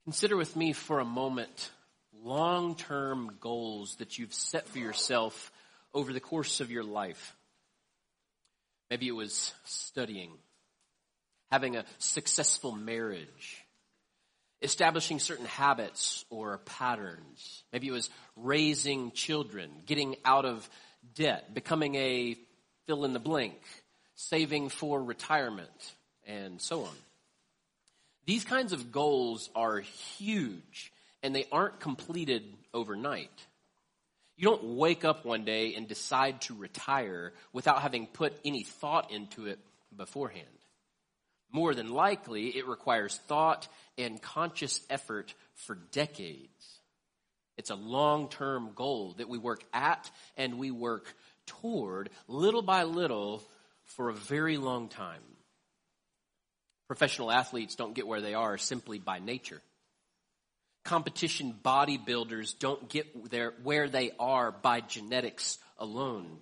Consider with me for a moment long-term goals that you've set for yourself over the course of your life. Maybe it was studying, having a successful marriage, establishing certain habits or patterns. Maybe it was raising children, getting out of debt, becoming a fill in the blank, saving for retirement, and so on. These kinds of goals are huge, and they aren't completed overnight. You don't wake up one day and decide to retire without having put any thought into it beforehand. More than likely, it requires thought and conscious effort for decades. It's a long-term goal that we work at and we work toward little by little for a very long time. Professional athletes don't get where they are simply by nature. Competition bodybuilders don't get where they are by genetics alone.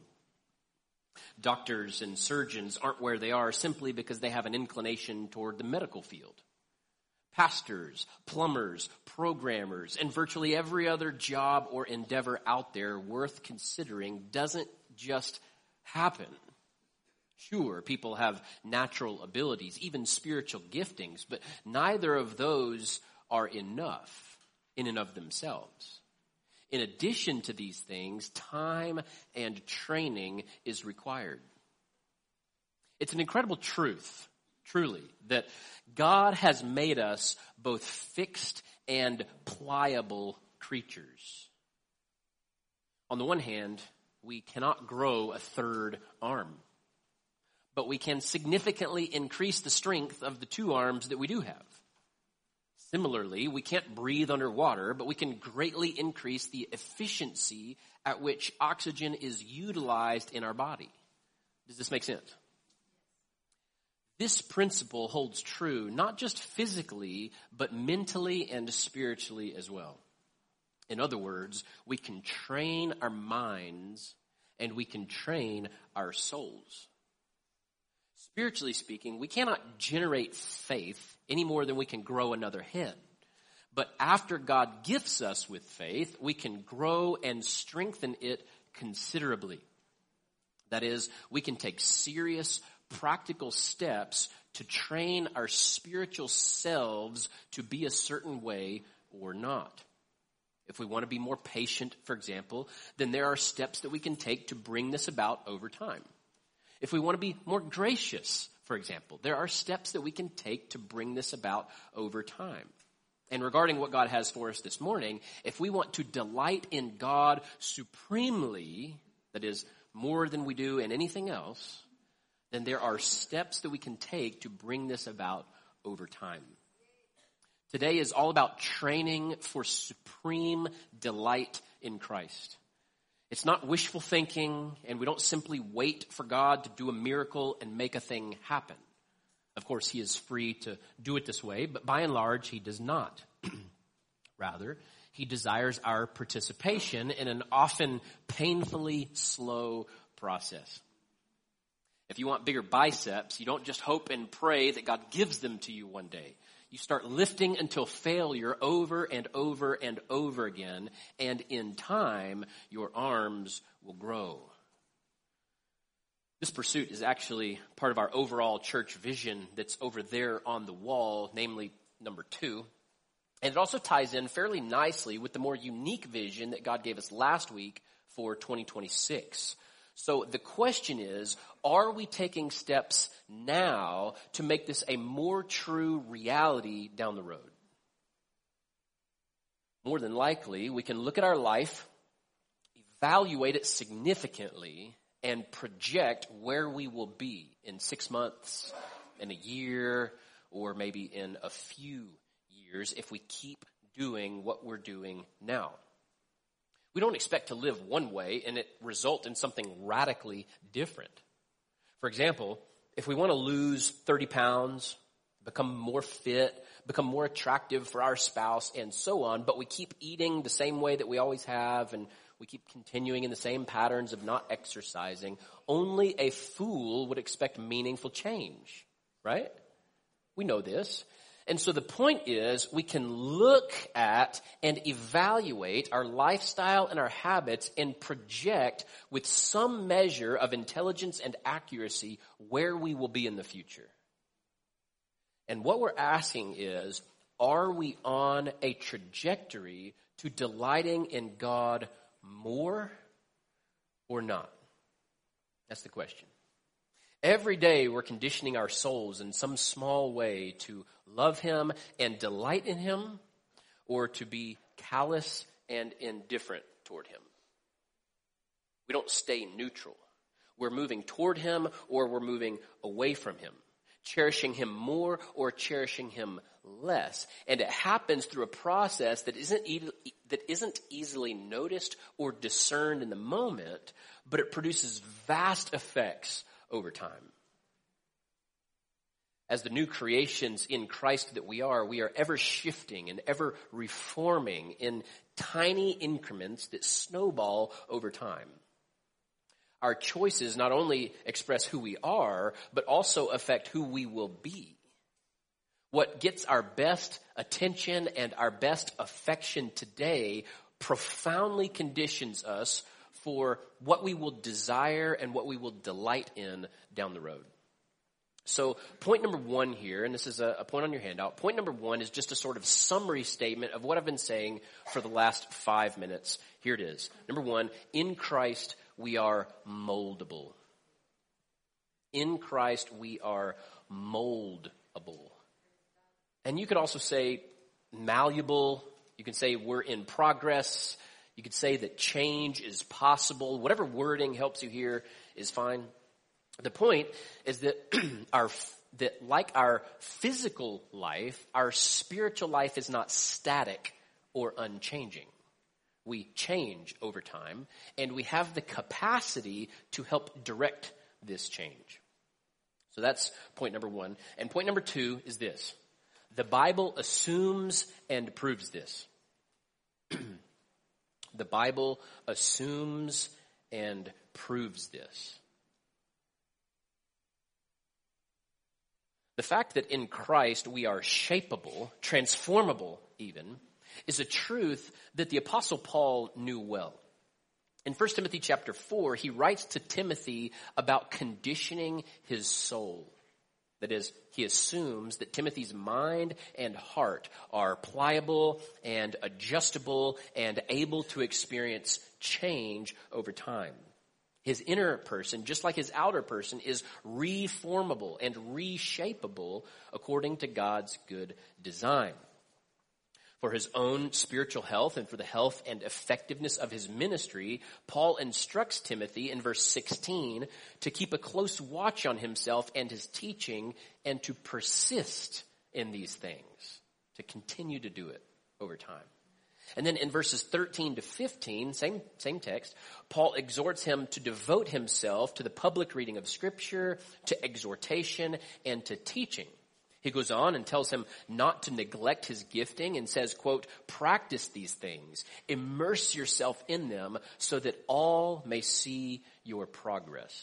Doctors and surgeons aren't where they are simply because they have an inclination toward the medical field. Pastors, plumbers, programmers, and virtually every other job or endeavor out there worth considering doesn't just happen. Sure, people have natural abilities, even spiritual giftings, but neither of those are enough in and of themselves. In addition to these things, time and training is required. It's an incredible truth, truly, that God has made us both fixed and pliable creatures. On the one hand, we cannot grow a third arm, but we can significantly increase the strength of the two arms that we do have. Similarly, we can't breathe underwater, but we can greatly increase the efficiency at which oxygen is utilized in our body. Does this make sense? This principle holds true not just physically, but mentally and spiritually as well. In other words, we can train our minds and we can train our souls. Spiritually speaking, we cannot generate faith any more than we can grow another head. But after God gifts us with faith, we can grow and strengthen it considerably. That is, we can take serious, practical steps to train our spiritual selves to be a certain way or not. If we want to be more patient, for example, then there are steps that we can take to bring this about over time. If we want to be more gracious, for example, there are steps that we can take to bring this about over time. And regarding what God has for us this morning, if we want to delight in God supremely, that is, more than we do in anything else, then there are steps that we can take to bring this about over time. Today is all about training for supreme delight in Christ. It's not wishful thinking, and we don't simply wait for God to do a miracle and make a thing happen. Of course, he is free to do it this way, but by and large, he does not. Rather, he desires our participation in an often painfully slow process. If you want bigger biceps, you don't just hope and pray that God gives them to you one day. You start lifting until failure over and over and over again, and in time, your arms will grow. This pursuit is actually part of our overall church vision that's over there on the wall, namely number 2. And it also ties in fairly nicely with the more unique vision that God gave us last week for 2026. So the question is, are we taking steps now to make this a more true reality down the road? More than likely, we can look at our life, evaluate it significantly, and project where we will be in 6 months, in a year, or maybe in a few years if we keep doing what we're doing now. We don't expect to live one way and it result in something radically different. For example, if we want to lose 30 pounds, become more fit, become more attractive for our spouse, and so on, but we keep eating the same way that we always have, and we keep continuing in the same patterns of not exercising, only a fool would expect meaningful change, right? We know this. And so the point is we can look at and evaluate our lifestyle and our habits and project with some measure of intelligence and accuracy where we will be in the future. And what we're asking is, are we on a trajectory to delighting in God more or not? That's the question. Every day we're conditioning our souls in some small way to love him and delight in him, or to be callous and indifferent toward him. We don't stay neutral. We're moving toward him or we're moving away from him, cherishing him more or cherishing him less. And it happens through a process that isn't easily noticed or discerned in the moment, but it produces vast effects over time. As the new creations in Christ that we are ever shifting and ever reforming in tiny increments that snowball over time. Our choices not only express who we are, but also affect who we will be. What gets our best attention and our best affection today profoundly conditions us for what we will desire and what we will delight in down the road. So point number one here, and this is a point on your handout, point number one is just a sort of summary statement of what I've been saying for the last 5 minutes. Here it is. Number one, in Christ we are moldable. In Christ we are moldable. And you could also say malleable. You can say we're in progress. You could say that change is possible. Whatever wording helps you here is fine. The point is that like our physical life, our spiritual life is not static or unchanging. We change over time, and we have the capacity to help direct this change. So that's point number one. And point number two is this. The Bible assumes and proves this. The Bible assumes and proves this. The fact that in Christ we are shapeable, transformable even, is a truth that the Apostle Paul knew well. In 1 Timothy chapter 4, he writes to Timothy about conditioning his soul. That is, he assumes that Timothy's mind and heart are pliable and adjustable and able to experience change over time. His inner person, just like his outer person, is reformable and reshapeable according to God's good design. For his own spiritual health and for the health and effectiveness of his ministry, Paul instructs Timothy in verse 16 to keep a close watch on himself and his teaching and to persist in these things, to continue to do it over time. And then in verses 13 to 15, same text, Paul exhorts him to devote himself to the public reading of Scripture, to exhortation, and to teaching. He goes on and tells him not to neglect his gifting and says, quote, practice these things, immerse yourself in them so that all may see your progress.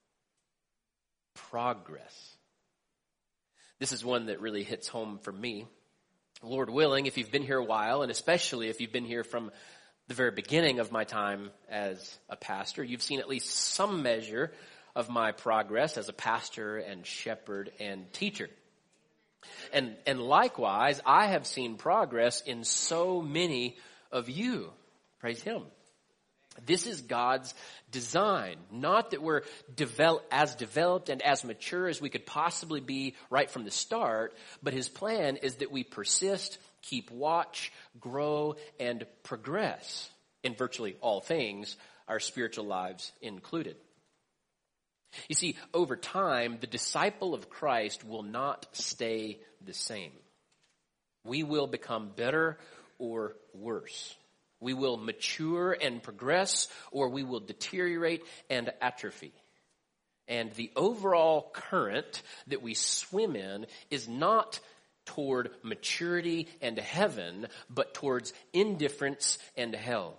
Progress. This is one that really hits home for me. Lord willing, if you've been here a while, and especially if you've been here from the very beginning of my time as a pastor, you've seen at least some measure of my progress as a pastor and shepherd and teacher. And likewise, I have seen progress in so many of you. Praise him. This is God's design. Not that we're as developed and as mature as we could possibly be right from the start, but his plan is that we persist, keep watch, grow, and progress in virtually all things, our spiritual lives included. You see, over time, the disciple of Christ will not stay the same. We will become better or worse. We will mature and progress, or we will deteriorate and atrophy. And the overall current that we swim in is not toward maturity and heaven, but towards indifference and hell.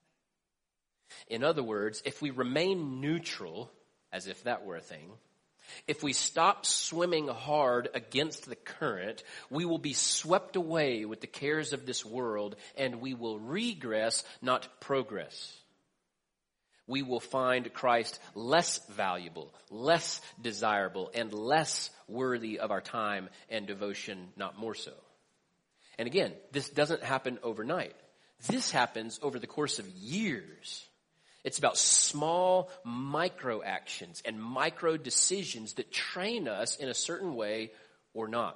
In other words, if we remain neutral, as if that were a thing, If we stop swimming hard against the current, we will be swept away with the cares of this world, and we will regress, not progress. We will find Christ less valuable, less desirable, and less worthy of our time and devotion, not more so. And again, this doesn't happen overnight. This happens over the course of years. It's about small micro actions and micro decisions that train us in a certain way or not.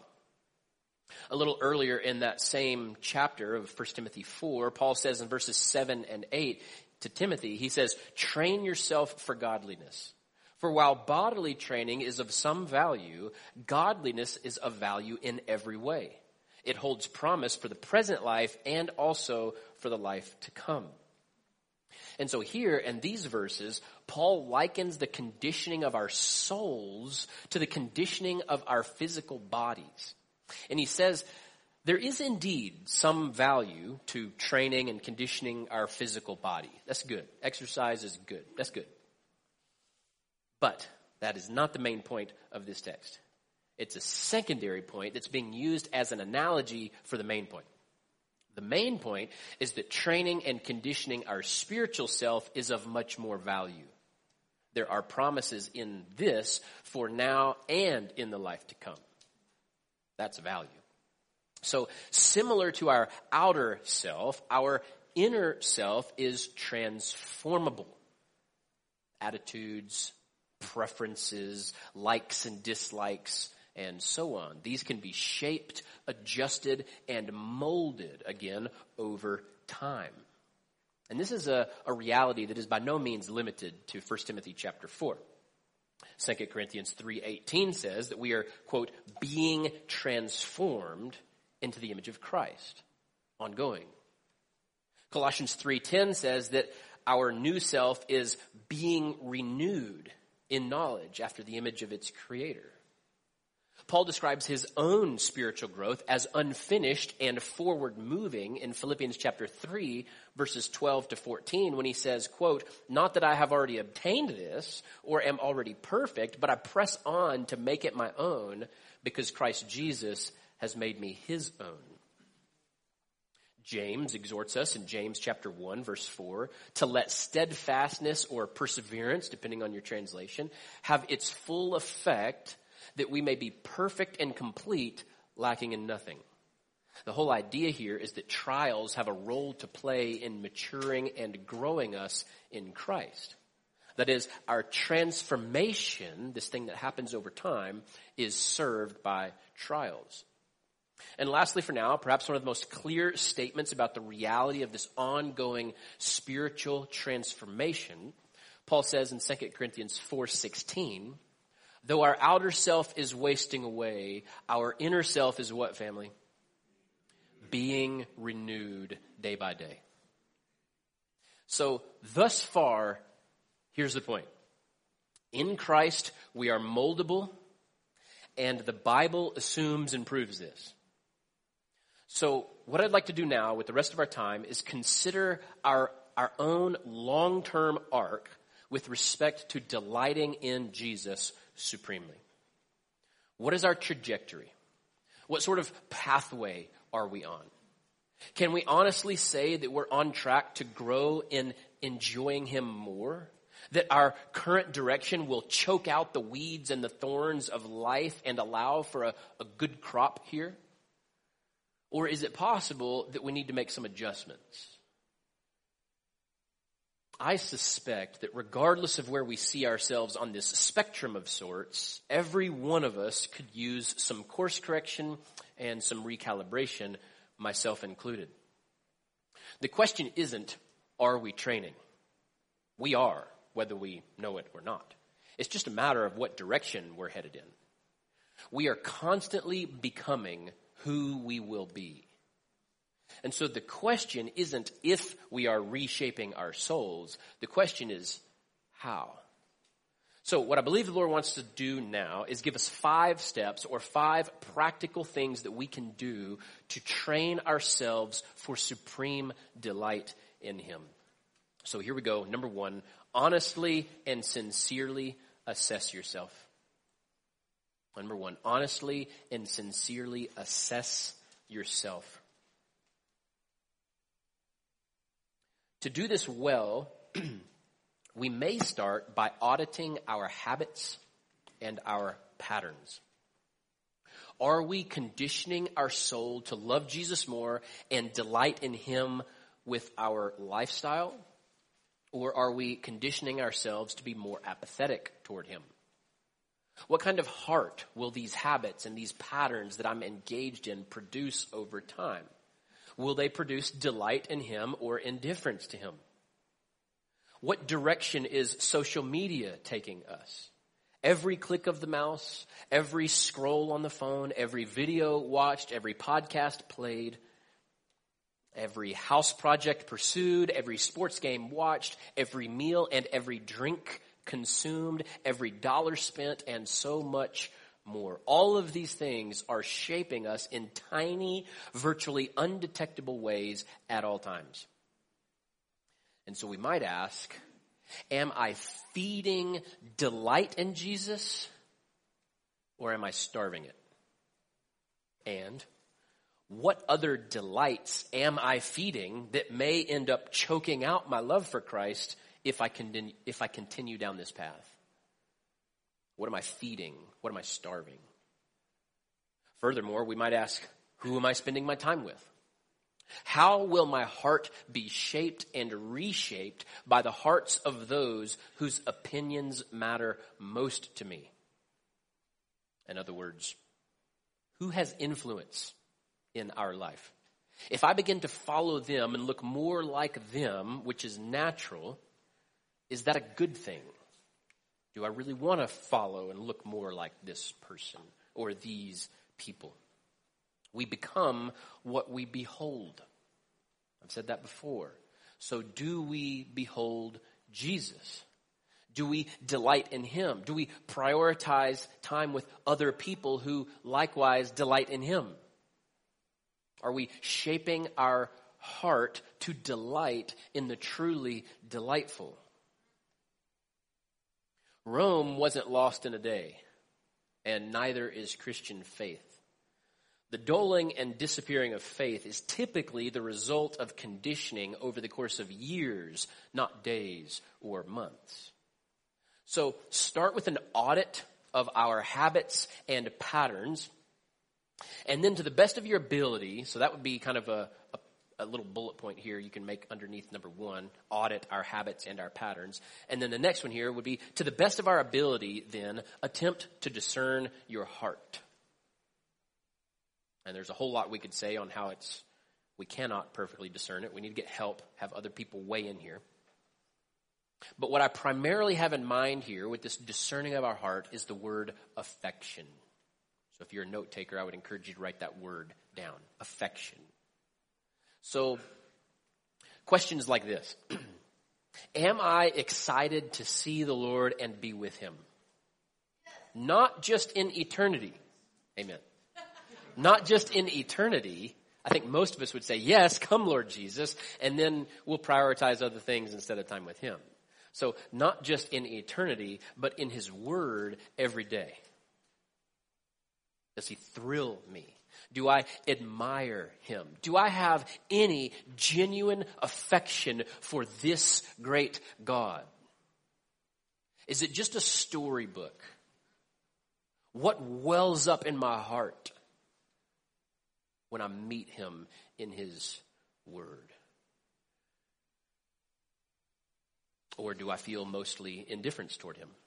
A little earlier in that same chapter of 1 Timothy 4, Paul says in verses 7 and 8 to Timothy, he says, "Train yourself for godliness. For while bodily training is of some value, godliness is of value in every way. It holds promise for the present life and also for the life to come." And so here in these verses, Paul likens the conditioning of our souls to the conditioning of our physical bodies. And he says, there is indeed some value to training and conditioning our physical body. That's good. Exercise is good. That's good. But that is not the main point of this text. It's a secondary point that's being used as an analogy for the main point. The main point is that training and conditioning our spiritual self is of much more value. There are promises in this for now and in the life to come. That's value. So similar to our outer self, our inner self is transformable. Attitudes, preferences, likes and dislikes, and so on. These can be shaped, adjusted, and molded again over time. And this is a reality that is by no means limited to 1 Timothy chapter 4. 2 Corinthians 3:18 says that we are, quote, being transformed into the image of Christ. Ongoing. Colossians 3:10 says that our new self is being renewed in knowledge after the image of its creator. Paul describes his own spiritual growth as unfinished and forward moving in Philippians chapter 3, verses 12 to 14, when he says, quote, "Not that I have already obtained this or am already perfect, but I press on to make it my own because Christ Jesus has made me his own." James exhorts us in James chapter 1, verse 4, to let steadfastness or perseverance, depending on your translation, have its full effect, that we may be perfect and complete, lacking in nothing. The whole idea here is that trials have a role to play in maturing and growing us in Christ. That is, our transformation, this thing that happens over time, is served by trials. And lastly for now, perhaps one of the most clear statements about the reality of this ongoing spiritual transformation, Paul says in 2 Corinthians 4:16, "Though our outer self is wasting away, our inner self is" what, family? "Being renewed day by day." So thus far, here's the point. In Christ, we are moldable, and the Bible assumes and proves this. So what I'd like to do now with the rest of our time is consider our own long-term arc with respect to delighting in Jesus supremely. What is our trajectory? What sort of pathway are we on? Can we honestly say that we're on track to grow in enjoying him more? That our current direction will choke out the weeds and the thorns of life and allow for a good crop here? Or is it possible that we need to make some adjustments? I suspect that regardless of where we see ourselves on this spectrum of sorts, every one of us could use some course correction and some recalibration, myself included. The question isn't, are we training? We are, whether we know it or not. It's just a matter of what direction we're headed in. We are constantly becoming who we will be. And so the question isn't if we are reshaping our souls. The question is how. So what I believe the Lord wants to do now is give us 5 steps or 5 practical things that we can do to train ourselves for supreme delight in him. So here we go. Number 1, honestly and sincerely assess yourself. Number one, honestly and sincerely assess yourself. To do this well, we may start by auditing our habits and our patterns. Are we conditioning our soul to love Jesus more and delight in him with our lifestyle? Or are we conditioning ourselves to be more apathetic toward him? What kind of heart will these habits and these patterns that I'm engaged in produce over time? Will they produce delight in him or indifference to him? What direction is social media taking us? Every click of the mouse, every scroll on the phone, every video watched, every podcast played, every house project pursued, every sports game watched, every meal and every drink consumed, every dollar spent, and so much more. All of these things are shaping us in tiny, virtually undetectable ways at all times. And so we might ask, am I feeding delight in Jesus, or am I starving it? And what other delights am I feeding that may end up choking out my love for Christ if I continue down this path? What am I feeding? What am I starving? Furthermore, we might ask, who am I spending my time with? How will my heart be shaped and reshaped by the hearts of those whose opinions matter most to me? In other words, who has influence in our life? If I begin to follow them and look more like them, which is natural, is that a good thing? Do I really want to follow and look more like this person or these people? We become what we behold. I've said that before. So do we behold Jesus? Do we delight in him? Do we prioritize time with other people who likewise delight in him? Are we shaping our heart to delight in the truly delightful? Rome wasn't lost in a day, and neither is Christian faith. The dulling and disappearing of faith is typically the result of conditioning over the course of years, not days or months. So start with an audit of our habits and patterns, and then to the best of your ability, so that would be kind of a little bullet point here you can make underneath number one, audit our habits and our patterns. And then the next one here would be, to the best of our ability, then, attempt to discern your heart. And there's a whole lot we could say on how we cannot perfectly discern it. We need to get help, have other people weigh in here. But what I primarily have in mind here with this discerning of our heart is the word affection. So if you're a note taker, I would encourage you to write that word down, affection. So, questions like this. Am I excited to see the Lord and be with him? Not just in eternity. Amen. Not just in eternity. I think most of us would say, yes, come Lord Jesus, and then we'll prioritize other things instead of time with him. So, not just in eternity, but in his word every day. Does he thrill me? Do I admire him? Do I have any genuine affection for this great God? Is it just a storybook? What wells up in my heart when I meet him in his word? Or do I feel mostly indifference toward him?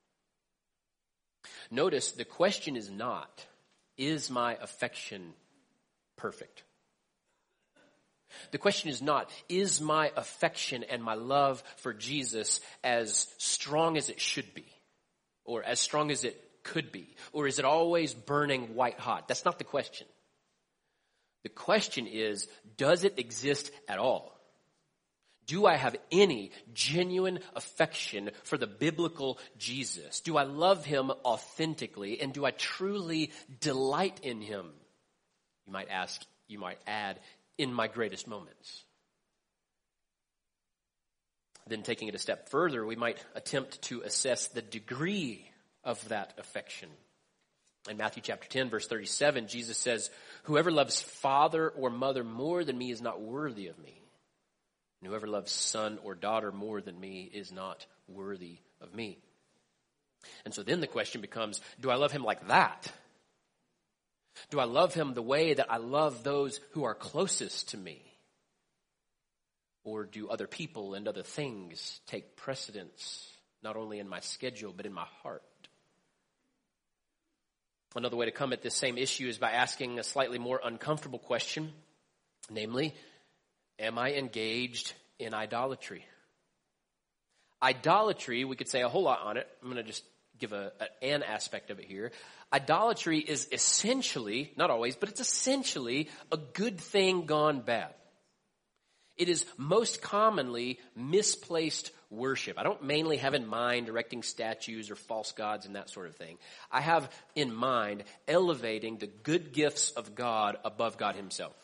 Notice the question is not, is my affection perfect? The question is not, is my affection and my love for Jesus as strong as it should be? Or as strong as it could be? Or is it always burning white hot? That's not the question. The question is, does it exist at all? Do I have any genuine affection for the biblical Jesus? Do I love him authentically? And do I truly delight in him? You might ask, you might add, in my greatest moments. Then taking it a step further, we might attempt to assess the degree of that affection. In Matthew chapter 10, verse 37, Jesus says, "Whoever loves father or mother more than me is not worthy of me. And whoever loves son or daughter more than me is not worthy of me." And so then the question becomes, do I love him like that? Do I love him the way that I love those who are closest to me? Or do other people and other things take precedence, not only in my schedule, but in my heart? Another way to come at this same issue is by asking a slightly more uncomfortable question, namely, am I engaged in idolatry? Idolatry, we could say a whole lot on it. I'm going to just give an aspect of it here. Idolatry is essentially, not always, but it's essentially a good thing gone bad. It is most commonly misplaced worship. I don't mainly have in mind erecting statues or false gods and that sort of thing. I have in mind elevating the good gifts of God above God himself.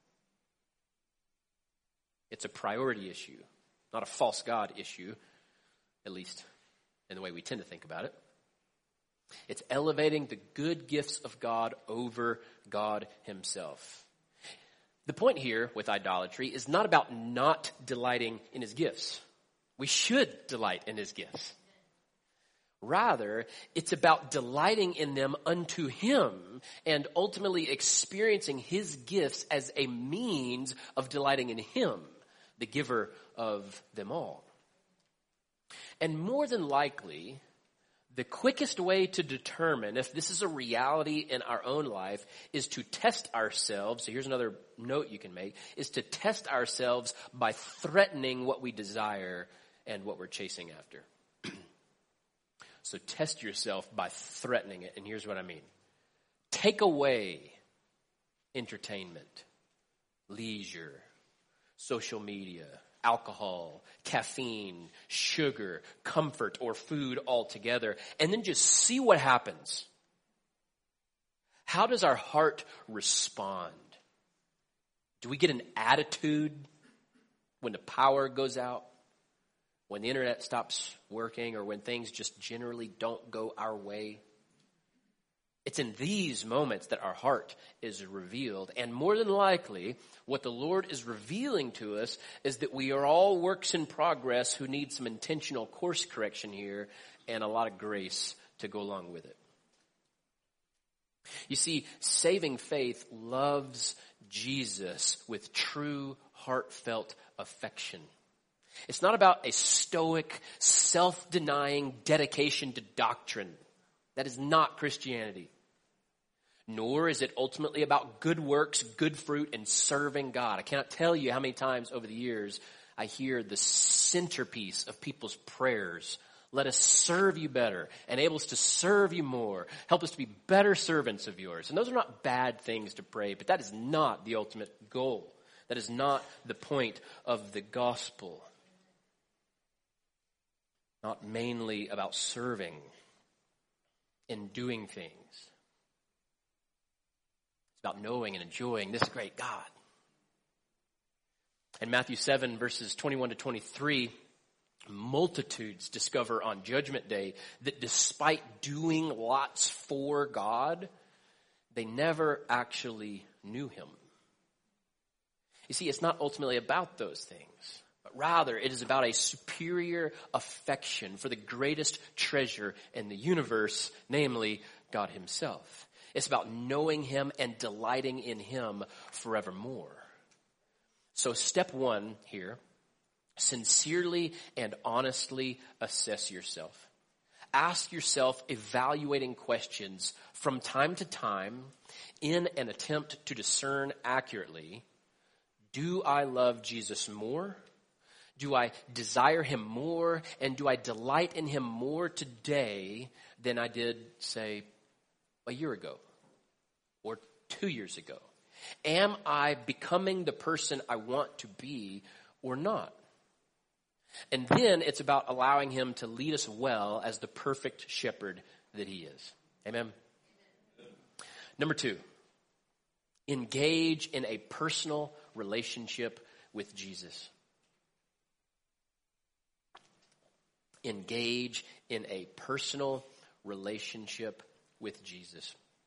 It's a priority issue, not a false god issue, at least in the way we tend to think about it. It's elevating the good gifts of God over God himself. The point here with idolatry is not about not delighting in his gifts. We should delight in his gifts. Rather, it's about delighting in them unto him and ultimately experiencing his gifts as a means of delighting in him, the giver of them all. And more than likely, the quickest way to determine if this is a reality in our own life is to test ourselves. So here's another note you can make, is to test ourselves by threatening what we desire and what we're chasing after. So test yourself by threatening it. And here's what I mean. Take away entertainment, leisure, social media, alcohol, caffeine, sugar, comfort, or food altogether, and then just see what happens. How does our heart respond? Do we get an attitude when the power goes out? When the internet stops working, or when things just generally don't go our way? It's in these moments that our heart is revealed. And more than likely, what the Lord is revealing to us is that we are all works in progress who need some intentional course correction here and a lot of grace to go along with it. You see, saving faith loves Jesus with true, heartfelt affection. It's not about a stoic, self-denying dedication to doctrine. That is not Christianity. Nor is it ultimately about good works, good fruit, and serving God. I cannot tell you how many times over the years I hear the centerpiece of people's prayers. Let us serve you better, enable us to serve you more, help us to be better servants of yours. And those are not bad things to pray, but that is not the ultimate goal. That is not the point of the gospel. Not mainly about serving and doing things. It's about knowing and enjoying this great God. In Matthew 7, verses 21 to 23, multitudes discover on Judgment Day that despite doing lots for God, they never actually knew him. You see, it's not ultimately about those things. But rather, it is about a superior affection for the greatest treasure in the universe, namely God himself. It's about knowing him and delighting in him forevermore. So step one here, sincerely and honestly assess yourself. Ask yourself evaluating questions from time to time in an attempt to discern accurately, do I love Jesus more? Do I desire him more? And do I delight in him more today than I did, say, a year ago or 2 years ago? Am I becoming the person I want to be or not? And then it's about allowing him to lead us well as the perfect shepherd that he is. Amen? Number 2, engage in a personal relationship with Jesus. Engage in a personal relationship with Jesus.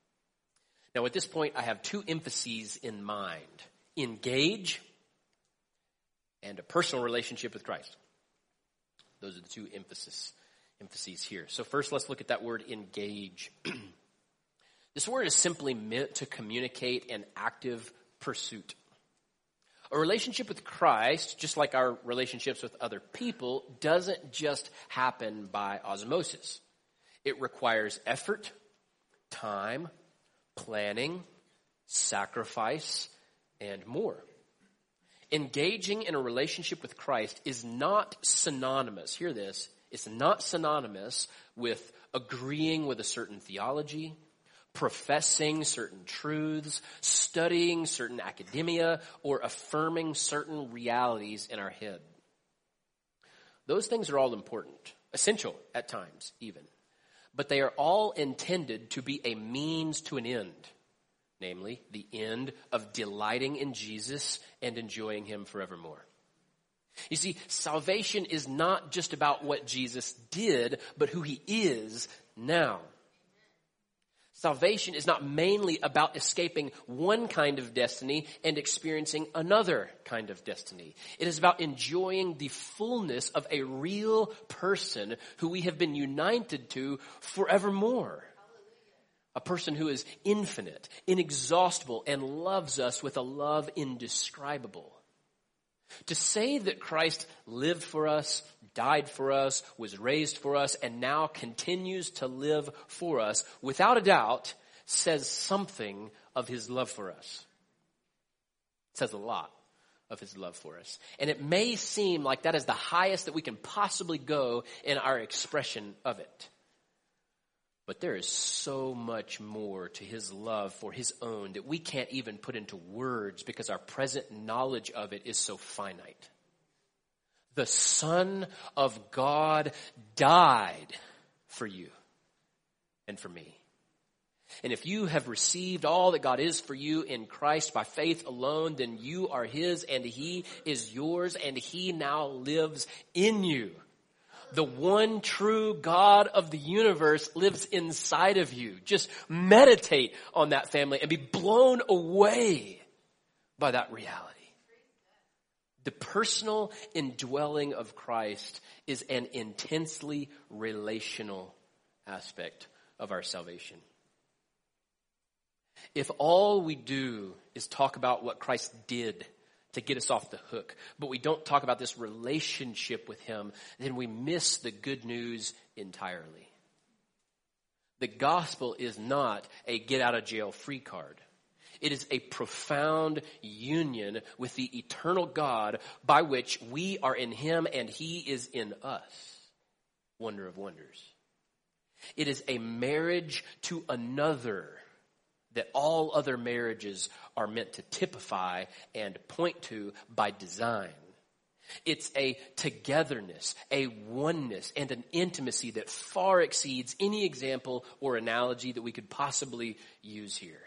Now at this point, I have two emphases in mind. Engage and a personal relationship with Christ. Those are the two emphases here. So first, let's look at that word engage. This word is simply meant to communicate an active pursuit. A relationship with Christ, just like our relationships with other people, doesn't just happen by osmosis. It requires effort, time, planning, sacrifice, and more. Engaging in a relationship with Christ is not synonymous, hear this, it's not synonymous with agreeing with a certain theology, professing certain truths, studying certain academia, or affirming certain realities in our head. Those things are all important, essential at times even, but they are all intended to be a means to an end. Namely, the end of delighting in Jesus and enjoying him forevermore. You see, salvation is not just about what Jesus did, but who he is now. Salvation is not mainly about escaping one kind of destiny and experiencing another kind of destiny. It is about enjoying the fullness of a real person who we have been united to forevermore. A person who is infinite, inexhaustible, and loves us with a love indescribable. To say that Christ lived for us, died for us, was raised for us, and now continues to live for us, without a doubt, says something of his love for us. It says a lot of his love for us. And it may seem like that is the highest that we can possibly go in our expression of it. But there is so much more to his love for his own that we can't even put into words because our present knowledge of it is so finite. The Son of God died for you and for me. And if you have received all that God is for you in Christ by faith alone, then you are his and he is yours and he now lives in you. The one true God of the universe lives inside of you. Just meditate on that, family, and be blown away by that reality. The personal indwelling of Christ is an intensely relational aspect of our salvation. If all we do is talk about what Christ did to get us off the hook, but we don't talk about this relationship with him, then we miss the good news entirely. The gospel is not a get out of jail free card. It is a profound union with the eternal God by which we are in him and he is in us. Wonder of wonders. It is a marriage to another that all other marriages are meant to typify and point to by design. It's a togetherness, a oneness, and an intimacy that far exceeds any example or analogy that we could possibly use here.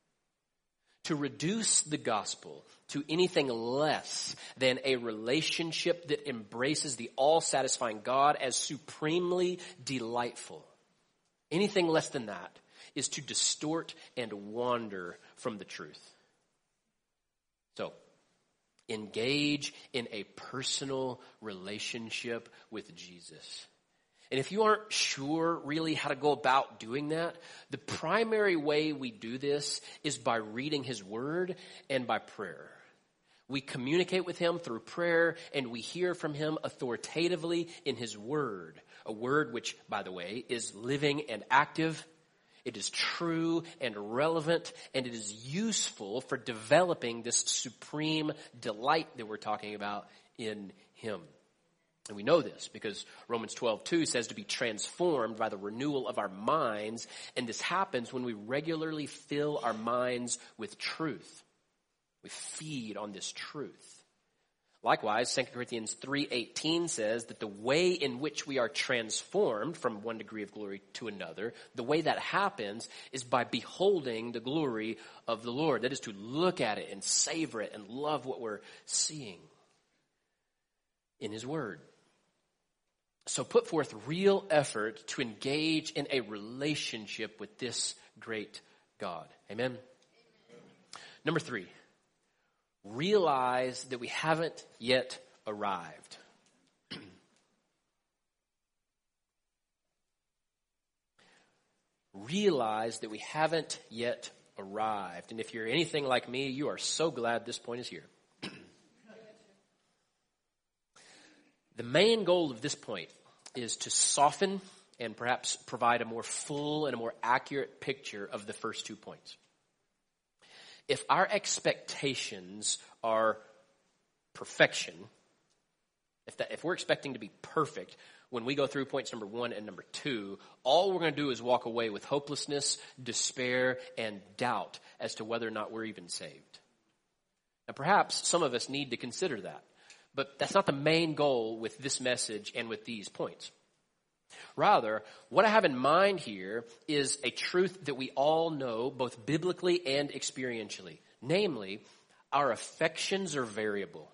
To reduce the gospel to anything less than a relationship that embraces the all-satisfying God as supremely delightful, anything less than that is to distort and wander from the truth. So, engage in a personal relationship with Jesus. And if you aren't sure really how to go about doing that, the primary way we do this is by reading his word and by prayer. We communicate with him through prayer, and we hear from him authoritatively in his word. A word which, by the way, is living and active. It is true and relevant, and it is useful for developing this supreme delight that we're talking about in him. And we know this because Romans 12:2 says to be transformed by the renewal of our minds, and this happens when we regularly fill our minds with truth. We feed on this truth. Likewise, 2 Corinthians 3:18 says that the way in which we are transformed from one degree of glory to another, the way that happens is by beholding the glory of the Lord. That is to look at it and savor it and love what we're seeing in his word. So put forth real effort to engage in a relationship with this great God. Amen? Number 3, realize that we haven't yet arrived. Realize that we haven't yet arrived. And if you're anything like me, you are so glad this point is here. The main goal of this point is to soften and perhaps provide a more full and a more accurate picture of the first 2 points. If our expectations are perfection, if we're expecting to be perfect when we go through points number 1 and number 2, all we're going to do is walk away with hopelessness, despair, and doubt as to whether or not we're even saved. Now, perhaps some of us need to consider that, but that's not the main goal with this message and with these points. Rather, what I have in mind here is a truth that we all know both biblically and experientially. Namely, our affections are variable.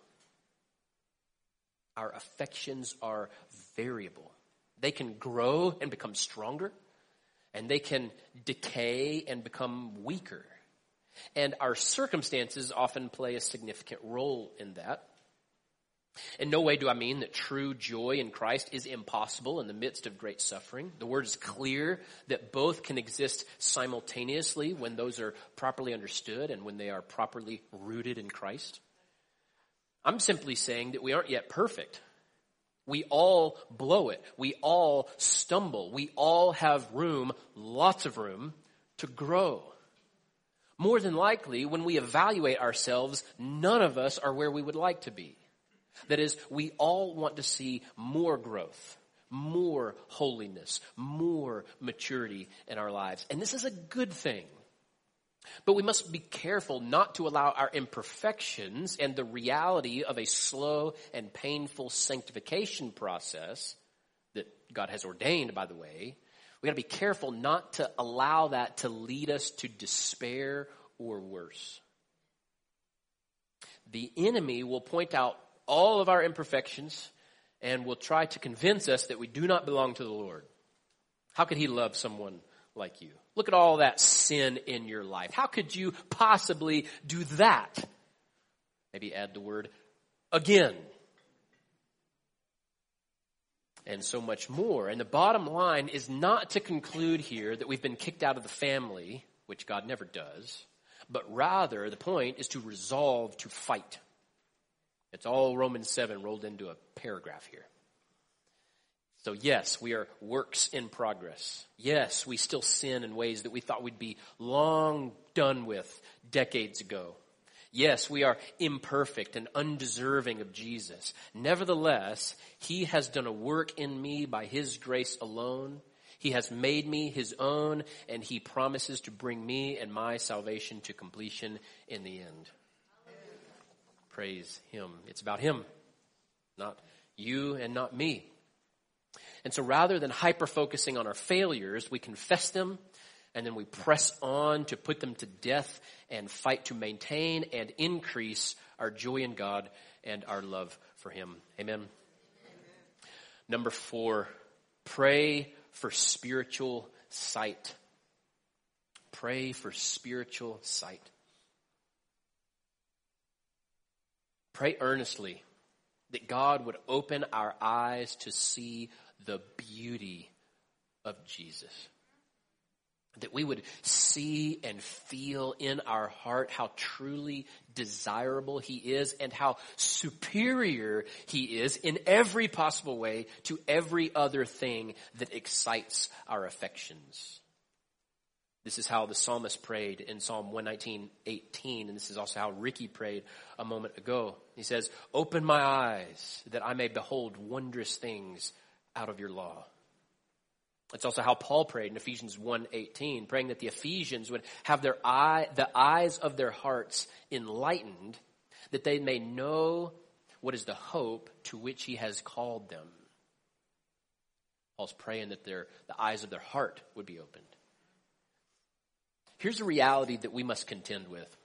Our affections are variable. They can grow and become stronger, and they can decay and become weaker. And our circumstances often play a significant role in that. In no way do I mean that true joy in Christ is impossible in the midst of great suffering. The word is clear that both can exist simultaneously when those are properly understood and when they are properly rooted in Christ. I'm simply saying that we aren't yet perfect. We all blow it. We all stumble. We all have room, lots of room, to grow. More than likely, when we evaluate ourselves, none of us are where we would like to be. That is, we all want to see more growth, more holiness, more maturity in our lives. And this is a good thing. But we must be careful not to allow our imperfections and the reality of a slow and painful sanctification process that God has ordained, by the way. We got to be careful not to allow that to lead us to despair or worse. The enemy will point out all of our imperfections and will try to convince us that we do not belong to the Lord. How could he love someone like you? Look at all that sin in your life. How could you possibly do that? Maybe add the word again. And so much more. And the bottom line is not to conclude here that we've been kicked out of the family, which God never does, but rather the point is to resolve to fight. It's all Romans 7 rolled into a paragraph here. So yes, we are works in progress. Yes, we still sin in ways that we thought we'd be long done with decades ago. Yes, we are imperfect and undeserving of Jesus. Nevertheless, he has done a work in me by his grace alone. He has made me his own, and he promises to bring me and my salvation to completion in the end. Praise him. It's about him, not you and not me. And so rather than hyper-focusing on our failures, we confess them and then we press on to put them to death and fight to maintain and increase our joy in God and our love for him. Amen. Number 4, pray for spiritual sight. Pray for spiritual sight. Pray earnestly that God would open our eyes to see the beauty of Jesus. That we would see and feel in our heart how truly desirable he is and how superior he is in every possible way to every other thing that excites our affections. This is how the psalmist prayed in Psalm 119:18, and this is also how Ricky prayed a moment ago. He says, "Open my eyes that I may behold wondrous things out of your law." It's also how Paul prayed in Ephesians 1:18, praying that the Ephesians would have the eyes of their hearts enlightened, that they may know what is the hope to which he has called them. Paul's praying that the eyes of their heart would be opened. Here's a reality that we must contend with.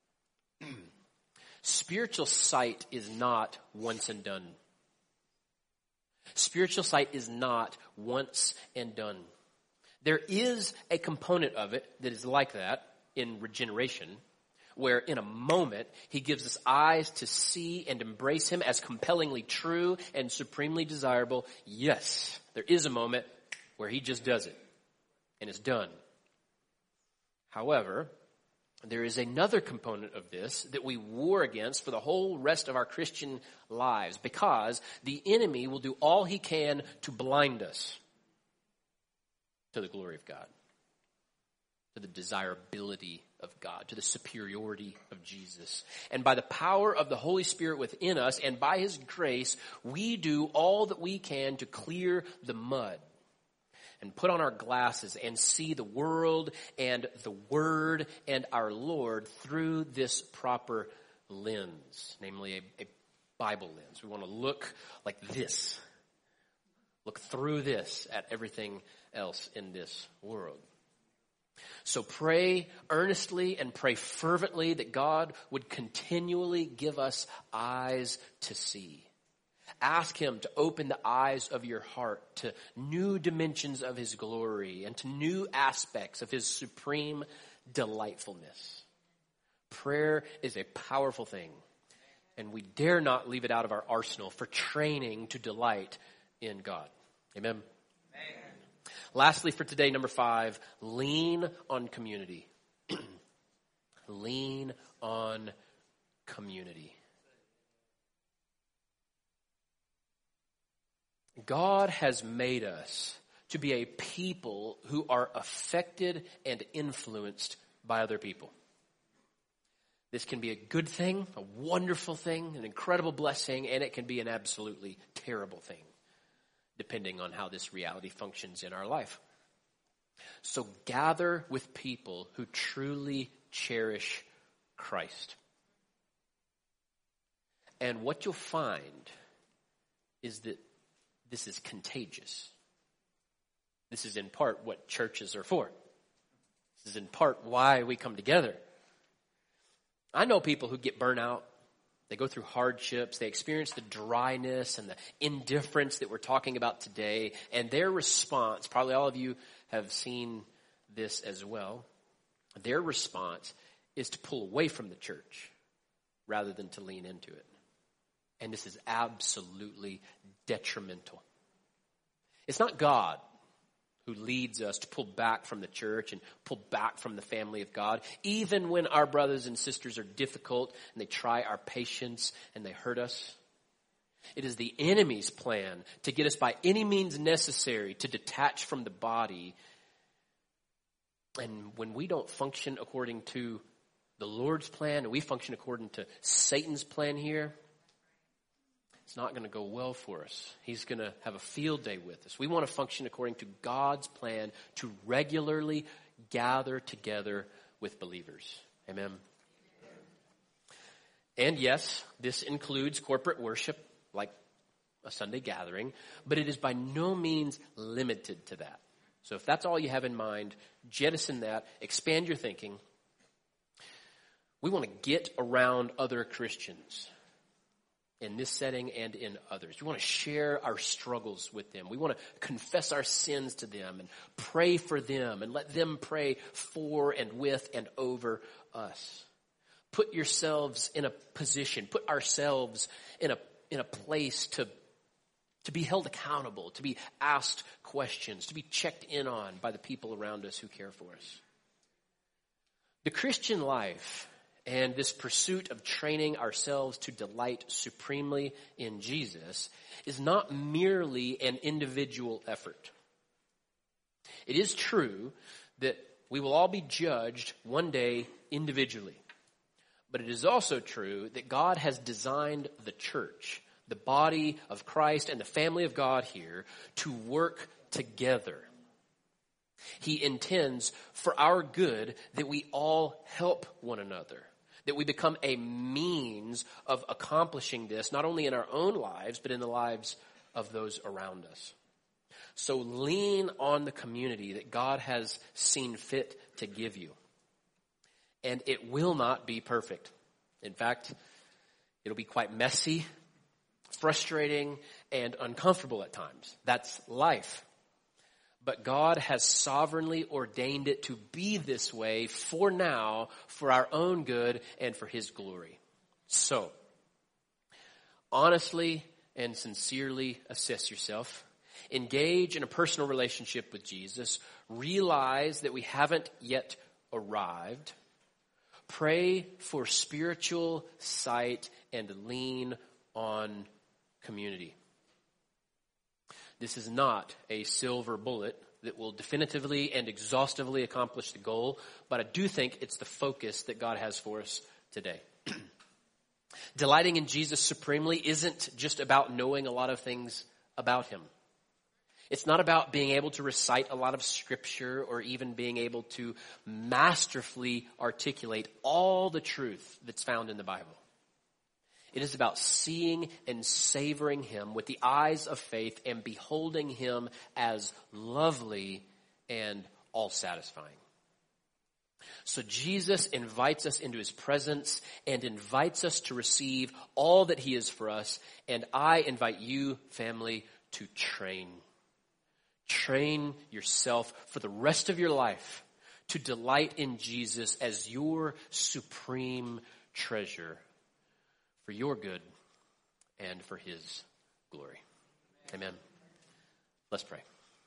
Spiritual sight is not once and done. Spiritual sight is not once and done. There is a component of it that is like that in regeneration, where in a moment he gives us eyes to see and embrace him as compellingly true and supremely desirable. Yes, there is a moment where he just does it and it's done. However, there is another component of this that we war against for the whole rest of our Christian lives, because the enemy will do all he can to blind us to the glory of God, to the desirability of God, to the superiority of Jesus. And by the power of the Holy Spirit within us and by his grace, we do all that we can to clear the mud and put on our glasses and see the world and the Word and our Lord through this proper lens, namely a Bible lens. We want to look like this, look through this at everything else in this world. So pray earnestly and pray fervently that God would continually give us eyes to see. Ask him to open the eyes of your heart to new dimensions of his glory and to new aspects of his supreme delightfulness. Prayer is a powerful thing, and we dare not leave it out of our arsenal for training to delight in God. Amen. Amen. Lastly for today, number 5, lean on community. Lean on community. God has made us to be a people who are affected and influenced by other people. This can be a good thing, a wonderful thing, an incredible blessing, and it can be an absolutely terrible thing, depending on how this reality functions in our life. So gather with people who truly cherish Christ. And what you'll find is that this is contagious. This is in part what churches are for. This is in part why we come together. I know people who get burnt out. They go through hardships. They experience the dryness and the indifference that we're talking about today. And their response, probably all of you have seen this as well, their response is to pull away from the church rather than to lean into it. And this is absolutely detrimental. It's not God who leads us to pull back from the church and pull back from the family of God, even when our brothers and sisters are difficult and they try our patience and they hurt us. It is the enemy's plan to get us by any means necessary to detach from the body. And when we don't function according to the Lord's plan and we function according to Satan's plan here, it's not going to go well for us. He's going to have a field day with us. We want to function according to God's plan to regularly gather together with believers. Amen. And yes, this includes corporate worship, like a Sunday gathering, but it is by no means limited to that. So if that's all you have in mind, jettison that, expand your thinking. We want to get around other Christians in this setting and in others. We want to share our struggles with them. We want to confess our sins to them and pray for them and let them pray for and with and over us. Put yourselves in a position, put ourselves in a place to be held accountable, to be asked questions, to be checked in on by the people around us who care for us. The Christian life and this pursuit of training ourselves to delight supremely in Jesus is not merely an individual effort. It is true that we will all be judged one day individually. But it is also true that God has designed the church, the body of Christ and the family of God here, to work together. He intends for our good that we all help one another, that we become a means of accomplishing this, not only in our own lives, but in the lives of those around us. So lean on the community that God has seen fit to give you. And it will not be perfect. In fact, it'll be quite messy, frustrating, and uncomfortable at times. That's life. but God has sovereignly ordained it to be this way for now, for our own good and for His glory. So, honestly and sincerely assess yourself. Engage in a personal relationship with Jesus. Realize that we haven't yet arrived. Pray for spiritual sight and lean on community. This is not a silver bullet that will definitively and exhaustively accomplish the goal, but I do think it's the focus that God has for us today. Delighting in Jesus supremely isn't just about knowing a lot of things about Him. It's not about being able to recite a lot of scripture or even being able to masterfully articulate all the truth that's found in the Bible. It is about seeing and savoring Him with the eyes of faith and beholding Him as lovely and all-satisfying. So Jesus invites us into His presence and invites us to receive all that He is for us. And I invite you, family, to train. Train yourself for the rest of your life to delight in Jesus as your supreme treasure for your good and for His glory. Amen. Let's pray.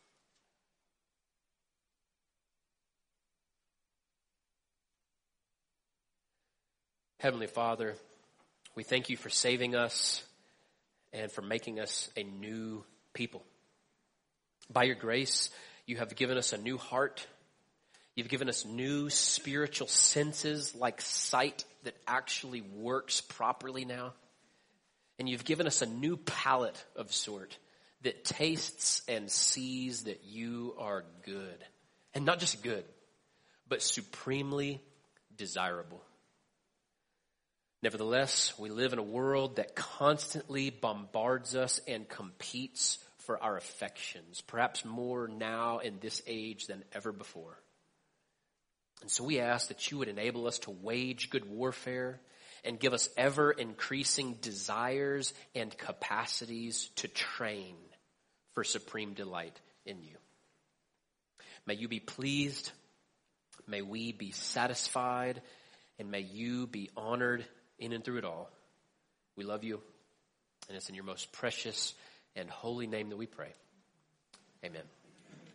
Heavenly Father, we thank You for saving us and for making us a new people. By Your grace, You have given us a new heart. You've given us new spiritual senses like sight that actually works properly now. And You've given us a new palate of sort that tastes and sees that You are good. And not just good, but supremely desirable. Nevertheless, we live in a world that constantly bombards us and competes for our affections, perhaps more now in this age than ever before. And so we ask that You would enable us to wage good warfare and give us ever-increasing desires and capacities to train for supreme delight in You. May You be pleased, may we be satisfied, and may You be honored in and through it all. We love You, and it's in Your most precious and holy name that we pray. Amen.